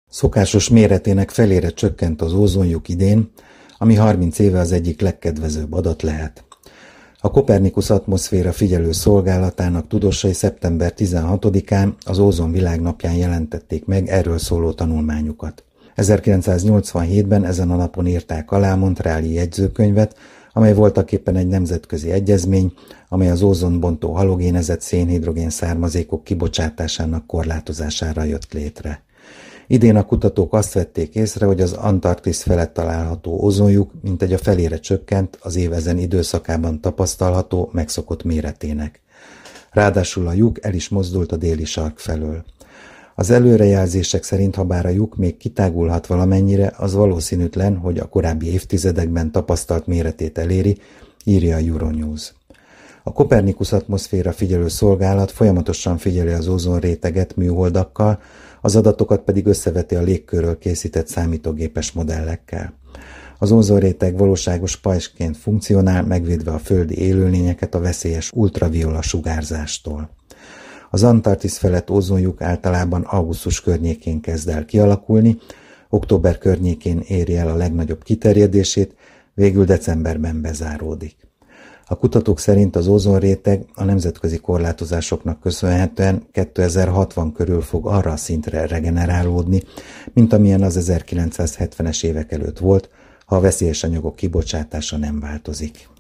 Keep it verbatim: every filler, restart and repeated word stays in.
Szokásos méretének felére csökkent az ózonlyuk idén, ami harminc éve az egyik legkedvezőbb adat lehet. A Kopernikusz atmoszféra figyelő szolgálatának tudósai szeptember tizenhatodikán az Ózon világnapján jelentették meg erről szóló tanulmányukat. ezerkilencszáznyolcvanhétben ezen a napon írták alá a Montreali jegyzőkönyvet, amely voltaképpen egy nemzetközi egyezmény, amely az ózonbontó halogénezett szénhidrogén származékok kibocsátásának korlátozására jött létre. Idén a kutatók azt vették észre, hogy az Antarktisz felett található ózonlyuk mintegy a felére csökkent az év ezen időszakában tapasztalható megszokott méretének. Ráadásul a lyuk el is mozdult a déli sark felől. Az előrejelzések szerint, habár a lyuk még kitágulhat valamennyire, az valószínűtlen, hogy a korábbi évtizedekben tapasztalt méretét eléri, írja a Euronews. A Kopernikusz atmoszféra figyelő szolgálat folyamatosan figyeli az ózonréteget műholdakkal, az adatokat pedig összeveti a légkörről készített számítógépes modellekkel. Az ózonréteg valóságos pajzsként funkcionál, megvédve a földi élőlényeket a veszélyes ultraviola sugárzástól. Az Antarktisz felett ózonlyuk általában augusztus környékén kezd el kialakulni, október környékén éri el a legnagyobb kiterjedését, végül decemberben bezáródik. A kutatók szerint az ózonréteg a nemzetközi korlátozásoknak köszönhetően kétezer-hatvan körül fog arra a szintre regenerálódni, mint amilyen az ezerkilencszázhetvenes évek előtt volt, ha a veszélyes anyagok kibocsátása nem változik.